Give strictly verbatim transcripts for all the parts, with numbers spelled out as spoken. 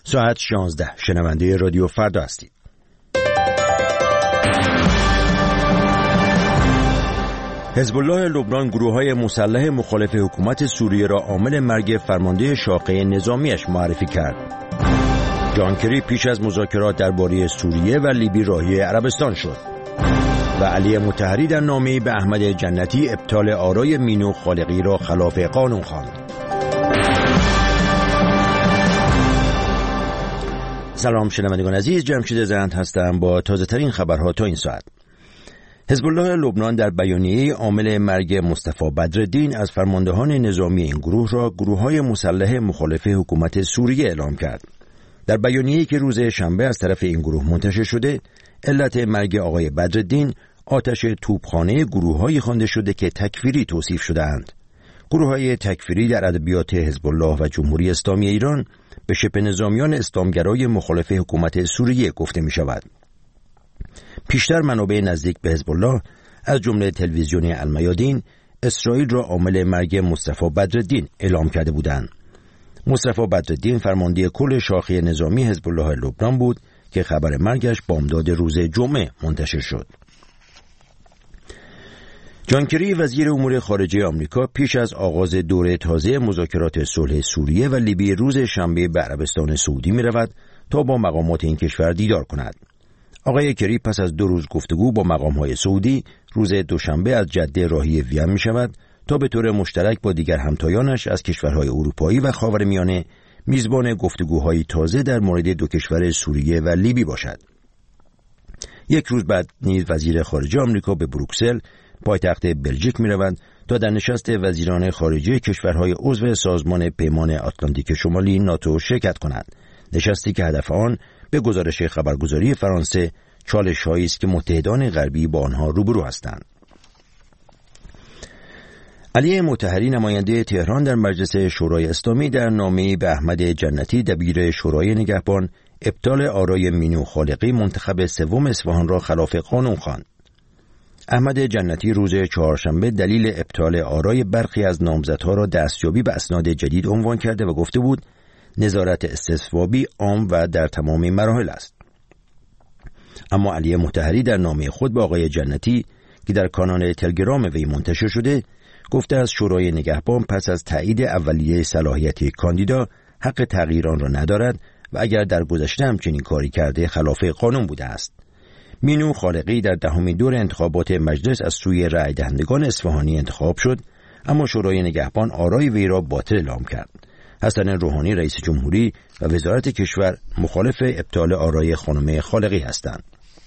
ساعت شانزده. شنونده رادیو فردا هستید. حزب الله لبنان گروه‌های مسلح مخالف حکومت سوریه را عامل مرگ فرمانده شاخه نظامیش معرفی کرد. جان کری پیش از مذاکرات درباره سوریه و لیبی راهی عربستان شد و علی مطهری در نامه‌ای به احمد جنتی ابطال آرای مینو خالقی را خلاف قانون خواند. سلام شنوندگان عزیز، جمشید زند هستم با تازه ترین خبرها تا این ساعت. حزب الله لبنان در بیانیه عامل مرگ مصطفی بدرالدین از فرماندهان نظامی این گروه را گروه‌های مسلح مخالف حکومت سوریه اعلام کرد. در بیانیه‌ای که روز شنبه از طرف این گروه منتشر شده، علت مرگ آقای بدرالدین آتش توپخانه گروه‌هایی خوانده شده که تکفیری توصیف شده‌اند. گروه‌های تکفیری در ادبیات حزب الله و جمهوری اسلامی ایران به شبه نظامیان اسلامگرای مخالف حکومت سوریه گفته می‌شود. پیشتر منابع نزدیک به حزب الله از جمله تلویزیون المیادین اسرائیل را عامل مرگ مصطفی بدرالدین اعلام کرده بودند. مصطفی بدرالدین فرمانده کل شاخه نظامی حزب الله لبنان بود که خبر مرگش بامداد روز جمعه منتشر شد. جان کری وزیر امور خارجه آمریکا پیش از آغاز دوره تازه مذاکرات صلح سوریه و لیبی روز شنبه به عربستان سعودی می رود تا با مقامات این کشور دیدار کند. آقای کری پس از دو روز گفتگو با مقام‌های سعودی روز دوشنبه از جده راهی وین می شود تا به طور مشترک با دیگر همتایانش از کشورهای اروپایی و خاورمیانه میزبان گفتگوهای تازه در مورد دو کشور سوریه و لیبی باشد. یک روز بعد نیز وزیر خارجه آمریکا به بروکسل پایتخت بلژیک می روند تا در نشست وزیران خارجه کشورهای عضو سازمان پیمان آتلانتیک شمالی ناتو شرکت کند. نشستی که هدف آن به گزارش خبرگزاری فرانسه چالش‌هایی است که متحدان غربی با آنها روبرو هستند. علی مطهری نماینده تهران در مجلس شورای اسلامی در نامه‌ای به احمد جنتی دبیر شورای نگهبان ابطال آرای مینو خالقی منتخب سوم اصفهان را خلاف قانون خواند. احمد جنتی روز چهارشنبه دلیل ابطال آرای برخی از نامزدها را دستیابی به اسناد جدید عنوان کرده و گفته بود نظارت استصوابی عام و در تمام مراحل است. اما علی مطهری در نامه خود به آقای جنتی که در کانال تلگرام وی منتشر شده گفته از شورای نگهبان پس از تایید اولیه صلاحیت کاندیدا حق تغییر آن را ندارد و اگر در گذشته همچنین کاری کرده خلاف قانون بوده است. مینو خالقی در دهمین دور انتخابات مجلس از سوی رای دهندگان اصفهانی انتخاب شد، اما شورای نگهبان آرای وی را باطل اعلام کرد. حسن روحانی رئیس جمهوری و وزارت کشور مخالف ابطال آرای خانم خالقی هستند.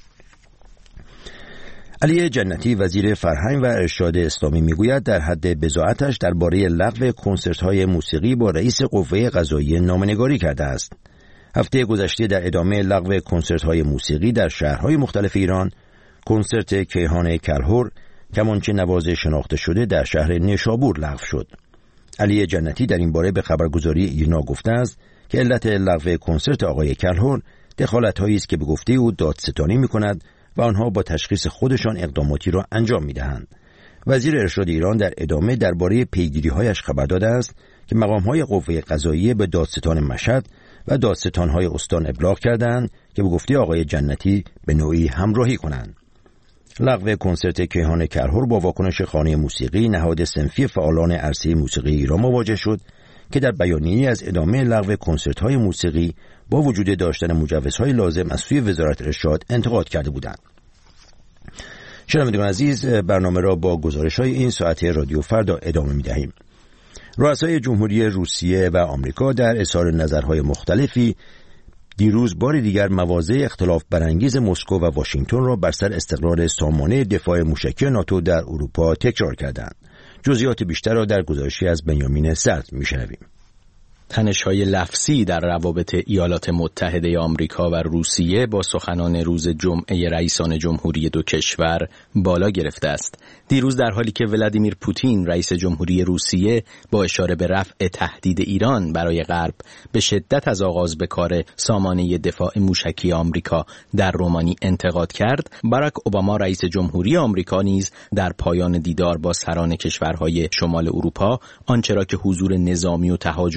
علی جنتی وزیر فرهنگ و ارشاد اسلامی میگوید در حد بضاعتش درباره لغو کنسرت‌های موسیقی با رئیس قوه قضاییه نامه‌نگاری کرده است. هفته گذشته در ادامه لغو کنسرت‌های موسیقی در شهرهای مختلف ایران، کنسرت کیهان کلهر کمانچه نواز شناخته شده در شهر نیشابور لغو شد. علی جنتی در این باره به خبرگزاری ایرنا گفته است که علت لغو کنسرت آقای کلهر دخالت‌هایی است که به گفته او دادستانی می‌کند و آنها با تشخیص خودشان اقداماتی را انجام می‌دهند. وزیر ارشاد ایران در ادامه درباره پیگیری‌هایش خبر داده است که مقام‌های قوه قضاییه به دادستان مشهد و دادستان‌های استان ابلاغ کردند که به گفته آقای جنتی به نوعی همراهی کنند. لغو کنسرت کیهان کلهر با واکنش خانه موسیقی نهاد صنفی فعالان عرصه موسیقی ایران مواجه شد که در بیانیه‌ای از ادامه لغو کنسرت‌های موسیقی با وجود داشتن مجوزهای لازم از سوی وزارت ارشاد انتقاد کرده بودند. شنوندگان عزیز، برنامه را با گزارش‌های این ساعت رادیو فردا ادامه می‌دهیم. رؤسای جمهوری روسیه و آمریکا در اظهار نظرهای مختلفی دیروز بار دیگر مواضع اختلاف برانگیز مسکو و واشنگتن را بر سر استقرار سامانه دفاع موشکی ناتو در اروپا تکرار کردند. جزئیات بیشتر را در گزارشی از بنیامین صدر می‌شنویم. تنش‌های لفظی در روابط ایالات متحده آمریکا و روسیه با سخنان روز جمعه رئیسان جمهوری دو کشور بالا گرفته است. دیروز در حالی که ولادیمیر پوتین رئیس جمهوری روسیه با اشاره به رفع تهدید ایران برای غرب به شدت از آغاز به کار سامانه دفاع موشکی آمریکا در رومانی انتقاد کرد، باراک اوباما رئیس جمهوری آمریکا نیز در پایان دیدار با سران کشورهای شمال اروپا آنچه را که حضور نظامی و تهاجمی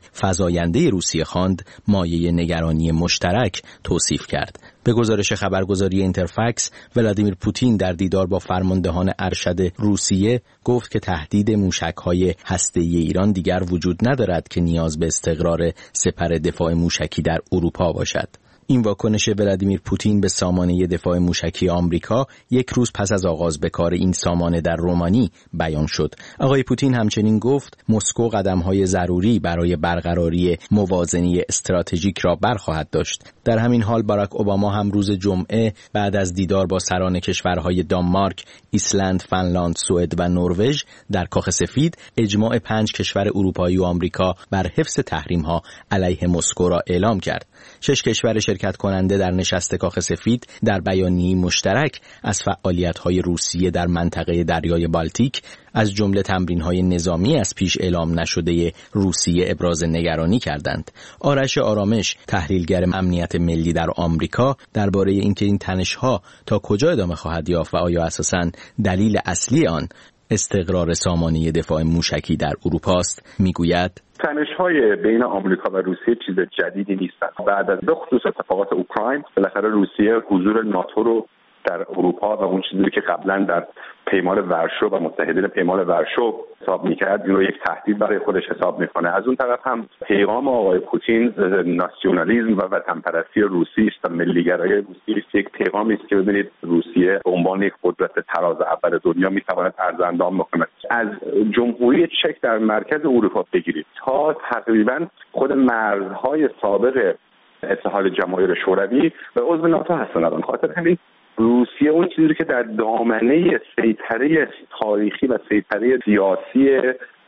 فزاینده روسیه خواند، مایه نگرانی مشترک توصیف کرد. به گزارش خبرگزاری اینترفکس، ولادیمیر پوتین در دیدار با فرماندهان ارشد روسیه گفت که تهدید موشک‌های هسته‌ای ایران دیگر وجود ندارد که نیاز به استقرار سپر دفاع موشکی در اروپا باشد. این واکنش ولادیمیر پوتین به سامانه دفاع موشکی آمریکا یک روز پس از آغاز به کار این سامانه در رومانی بیان شد. آقای پوتین همچنین گفت مسکو قدم‌های ضروری برای برقراری موازنه استراتژیک را برخواهد داشت. در همین حال باراک اوباما هم روز جمعه بعد از دیدار با سران کشورهای دانمارک، ایسلند، فنلاند، سوئد و نروژ در کاخ سفید اجماع پنج کشور اروپایی و آمریکا بر حفظ تحریم‌ها علیه مسکو را اعلام کرد. شش کشور شرکت کننده در نشست کاخ سفید در بیانیه‌ای مشترک از فعالیت‌های روسیه در منطقه دریای بالتیک از جمله تمرین‌های نظامی از پیش اعلام نشده روسیه ابراز نگرانی کردند. آرش آرامش، تحلیلگر امنیت ملی در آمریکا، درباره اینکه این تنش‌ها تا کجا ادامه خواهد یافت و آیا اساساً دلیل اصلی آن استقرار سامانه دفاع موشکی در اروپا است، میگوید تنش‌های بین آمریکا و روسیه چیز جدیدی نیستند. بعد از به خصوص اتفاقات اوکراین، بالاخره روسیه حضور ناتو رو در اروپا و اون چیزی که قبلا در پیمان ورشو و متحدین پیمان ورشو حساب می‌کرد، این رو یک تهدید برای خودش حساب می‌کنه. از اون طرف هم پیغام آقای پوتین ناسیونالیسم و وطنپرستی روسی است و ملی‌گرایی روسی است. یک پیغامی است که ببینید روسیه به عنوان یک قدرت تراز اول دنیا می‌تواند ارزاندام بکند. از جمهوری چک در مرکز اروپا بگیرید تا تقریباً خود مرزهای سابق اتحاد جماهیر شوروی و عضو ناتو هستند. خاطر همین روسیه اون چیزی که در دامنه سیطره تاریخی و سیطره سیاسی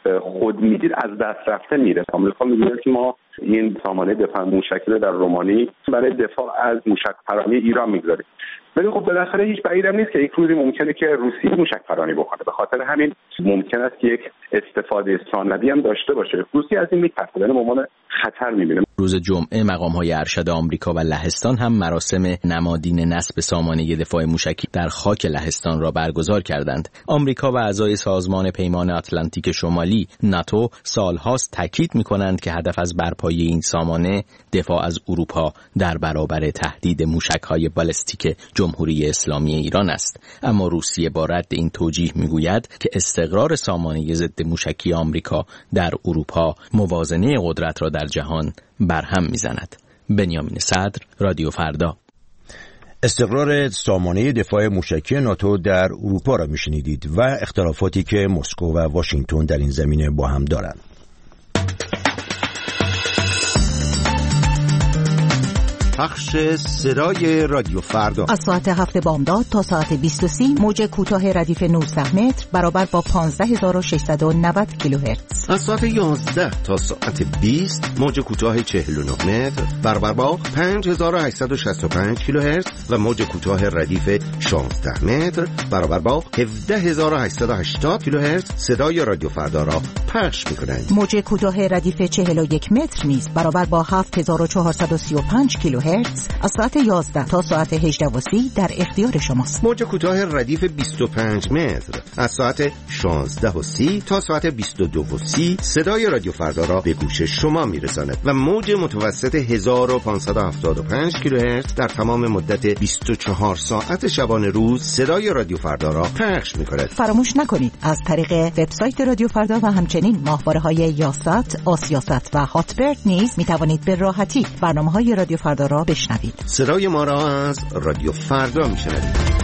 خود میدید از دست رفته میره. آمریکا میگه که ما این سامانه دفاع موشکی در رومانی برای دفاع از موشک پرانی ایران میگذاریم. ولی خب بالاخره هیچ بعیدم نیست که یک روزی ممکنه که روسیه موشک پرانی بکنه. به خاطر همین ممکن است که یک استفاده ثانوی هم داشته باشه. روسیه از این میترسه، یعنی عنوان خطر میبینه. روز جمعه مقام‌های ارشد آمریکا و لهستان هم مراسم نمادین نصب سامانه دفاع موشکی در خاک لهستان را برگزار کردند. آمریکا و اعضای سازمان پیمان آتلانتیک شمالی ناتو سالهاست تاکید می‌کنند که هدف از برپایی این سامانه دفاع از اروپا در برابر تهدید موشک‌های بالستیک جمهوری اسلامی ایران است. اما روسیه با رد این توجیه می‌گوید که استقرار سامانه ضد موشکی آمریکا در اروپا موازنه قدرت را در جهان برهم میزند. بنیامین صدر، رادیو فردا. استقرار سامانه دفاع موشکی ناتو در اروپا را میشنیدید و اختلافاتی که مسکو و واشنگتن در این زمینه با هم دارند. پخش صدای رادیو فردا از ساعت هفت بامداد تا ساعت بیست و سی موج کوتاه ردیف نوزده متر برابر با پانزده هزار و ششصد و نود کیلوهرتز. از ساعت یازده تا ساعت بیست موج کوتاه چهل و نه متر برابر با پنج هزار و هشتصد و شصت و پنج کیلوهرتز و موج کوتاه ردیف شانزده متر برابر با هفده هزار و هشتصد و هشتاد کیلوهرتز صدای رادیو فردا را پخش می‌کنند. موج کوتاه ردیف چهل و یک متر نیز برابر با هفت هزار و چهارصد و سی و پنج کیلوهرتز از ساعت یازده تا ساعت هجده و سی در اختیار شماست. موج کوتاه ردیف بیست و پنج متر از ساعت شانزده و سی تا ساعت بیست و دو و سی صدای رادیو فردا را به گوش شما میرساند و موج متوسط هزار و پانصد و هفتاد و پنج کیلوهرتز در تمام مدت بیست و چهار ساعت شبانه روز صدای رادیو فردا را پخش می‌کند. فراموش نکنید از طریق وبسایت رادیو فردا و همچنین ماهواره‌های یاست، آسیاست و هاتبرد نیز می‌توانید به راحتی برنامه‌های رادیو فردا را بشنوید. صدای ما را از رادیو فردا میشنوید.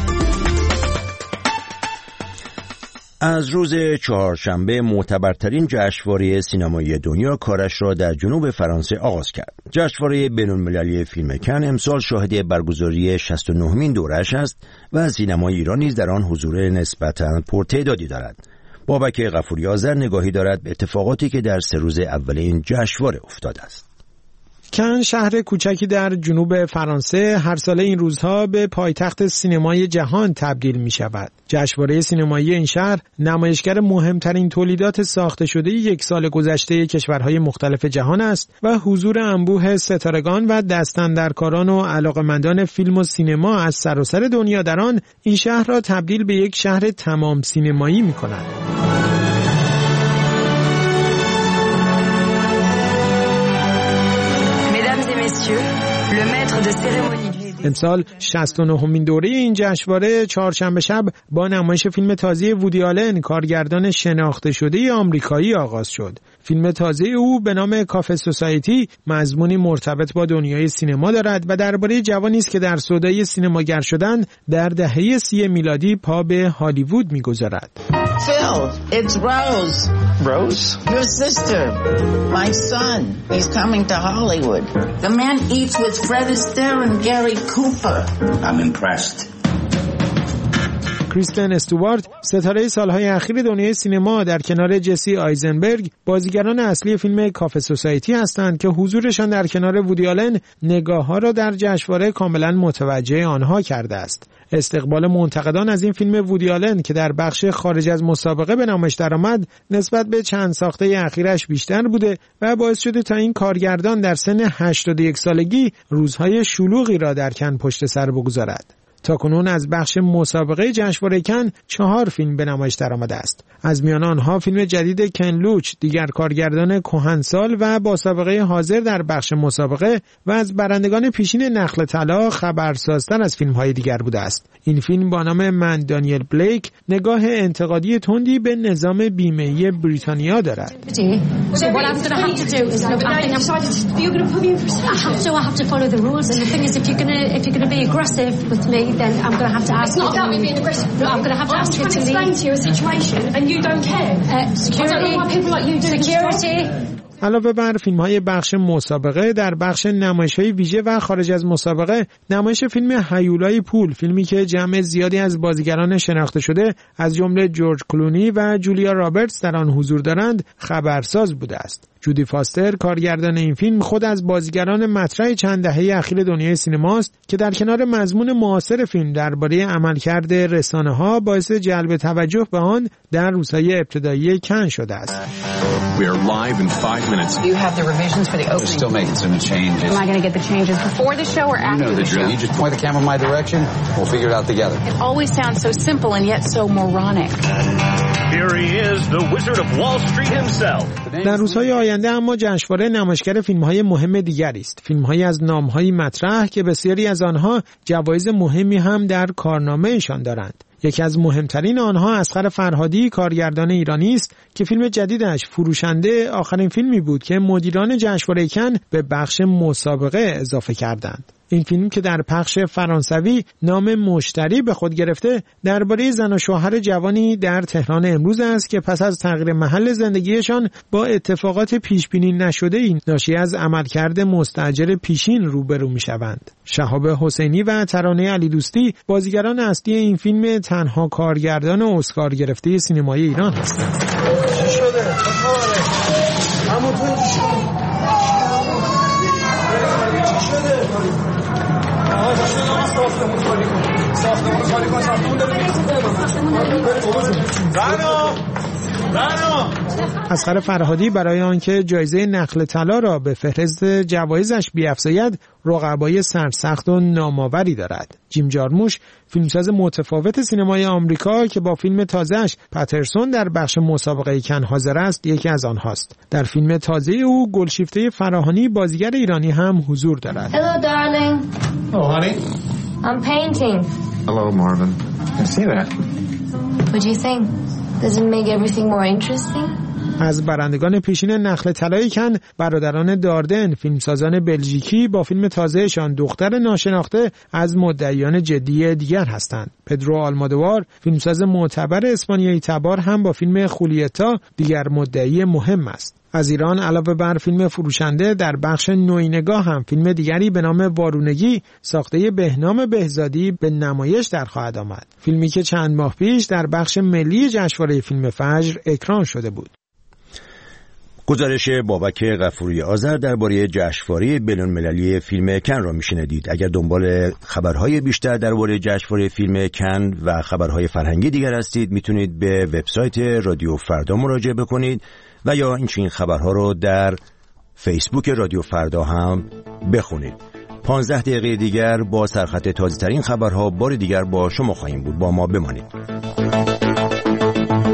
از روز چهارشنبه معتبرترین جشنواره سینمایی دنیا کارش را در جنوب فرانسه آغاز کرد. جشنواره بین‌المللی فیلم کن امسال شاهد برگزاری شصت و نهمین دوره‌اش است و سینمای ایران نیز در آن حضور نسبتاً پرتعدادی دارد. بابک غفوری آذر نگاهی دارد به اتفاقاتی که در سه روز اول این جشنواره افتاده است. کن شهر کوچکی در جنوب فرانسه هر سال این روزها به پایتخت سینمای جهان تبدیل می شود. جشنواره سینمایی این شهر نمایشگر مهمترین تولیدات ساخته شده یک سال گذشته کشورهای مختلف جهان است و حضور انبوه ستارگان و دستاندرکاران و علاقمندان فیلم و سینما از سراسر دنیا در آن این شهر را تبدیل به یک شهر تمام سینمایی می کند. Mathieu, le maître de cérémonie. امسال شصت و نهمین دوره این جشنواره چهارشنبه شب با نمایش فیلم تازه وودی آلن، کارگردان شناخته شده آمریکایی آغاز شد. فیلم تازه او به نام کافه سوسایتی مضمونی مرتبط با دنیای سینما دارد و درباره جوانی است که در سودای سینماگر شدن در دهه سی میلادی پا به هالیوود می‌گذارد. Phil, it's Rose. Rose? Your sister. My son. He's coming to Hollywood. The man eats with Fred Astaire and Gary Cooper. I'm impressed. کریستن استوارت، ستاره سالهای اخیر دنیای سینما، در کنار جسی آیزنبرگ بازیگران اصلی فیلم کافه سوسایتی هستند که حضورشان در کنار وودی آلن نگاه‌ها را در جشنواره کاملا متوجه آنها کرده است. استقبال منتقدان از این فیلم وودی آلن که در بخش خارج از مسابقه به نمایش درآمد نسبت به چند ساخته اخیرش بیشتر بوده و باعث شده تا این کارگردان در سن هشتاد و یک سالگی روزهای شلوغی را در کن پشت سر بگذارد. تاکنون از بخش مسابقه جشنواره کن چهار فیلم به نمایش درآمده است. از میان آنها فیلم جدید کن لوچ، دیگر کارگردان کهنسال و با سابقه حاضر در بخش مسابقه و از برندگان پیشین نخل طلا خبرسازتر از فیلم‌های دیگر بوده است. این فیلم با نام من دانیل بلیک نگاه انتقادی تندی به نظام بیمه‌ای بریتانیا دارد. then I'm going to have to ask you. It's not about me being aggressive. I'm going to have to ask you to explain to you a situation and you don't care. Uh, security. I don't know why people like you do security. علاوه بر فیلم‌های بخش مسابقه، در بخش نمایش‌های ویژه و خارج از مسابقه، نمایش فیلم هیولای پول، فیلمی که جمع زیادی از بازیگران شناخته شده از جمله جورج کلونی و جولیا رابرتس در آن حضور دارند، خبرساز بوده است. جودی فاستر، کارگردان این فیلم، خود از بازیگران مطرح چند دهه اخیر دنیای سینماست که در کنار مضمون معاصر فیلم درباره عملکرد رسانه‌ها باعث جلب توجه به آن در روزهای ابتدایی کن شده است. We are live in five minutes. Do you have the revisions for the opening? We're still making some changes. Am I going to get the changes before the show or after you know the, the drill. show? You just point the camera in my direction. We'll figure it out together. It always sounds so simple and yet so moronic. Here he is, the Wizard of Wall Street himself. در روزهای آینده اما جشنواره نمایشگر فیلم‌های مهم دیگری است. فیلم‌هایی از نام‌های مطرح که بسیاری از آنها جوایز مهمی هم در کارنامه‌شان دارند. یکی از مهمترین آنها اصغر فرهادی، کارگردان ایرانی است که فیلم جدیدش فروشنده آخرین فیلمی بود که مدیران جشنواره کن به بخش مسابقه اضافه کردند. این فیلم که در پخش فرانسوی نام مشتری به خود گرفته درباره زن و شوهر جوانی در تهران امروز است که پس از تغییر محل زندگیشان با اتفاقات پیش بینی نشده این ناشی از عملکرد مستاجر پیشین روبرو میشوند. شهاب حسینی و ترانه علی دوستی بازیگران اصلی این فیلم تنها کارگردان اسکار گرفته سینمای ایران هستند. چی شده؟ چه خبره؟ همونطور چی شده؟ چی شده؟ آقا داشته نام ساختمون خالی کن ساختمون خالی کن ساختمون داره زنو زنو اصغر فرهادی برای آنکه جایزه نخل طلا را به فهرست جوایزش بیفزاید رقبای سرسخت و نامآوری دارد. جیم جارموش، فیلمساز متفاوت سینمای آمریکا که با فیلم تازه‌اش پاترسون در بخش مسابقه کن حاضر است، یکی از آنهاست. در فیلم تازه او گلشیفته فراهانی بازیگر ایرانی هم حضور دارد. Hello darling. Hello honey. I'm painting. Hello Marvin. I see that. What do you think? Does it make everything more interesting? از برندگان پیشین نخل طلای کن برادران داردن، فیلمسازان بلژیکی، با فیلم تازهشان دختر ناشناخته از مدعیان جدی دیگر هستند. پدرو آلمادوار، فیلمساز معتبر اسپانیایی تبار، هم با فیلم خولیتا دیگر مدعی مهم است. از ایران علاوه بر فیلم فروشنده در بخش نوینگاه هم فیلم دیگری به نام وارونگی ساخته بهنام بهزادی به نمایش در خواهد آمد. فیلمی که چند ماه پیش در بخش ملی جشنواره فیلم فجر اکران شده بود. گزارش بابک غفوری آذر درباره جشنواره بین‌المللی فیلم کن را میشنیدید. اگر دنبال خبرهای بیشتر درباره جشنواره فیلم کن و خبرهای فرهنگی دیگر هستید، میتونید به وبسایت رادیو فردا مراجعه بکنید و یا این خبرها رو در فیسبوک رادیو فردا هم بخونید. پانزده دقیقه دیگر با سرخط تازه ترین خبرها بار دیگر با شما خواهیم بود. با ما بمانید.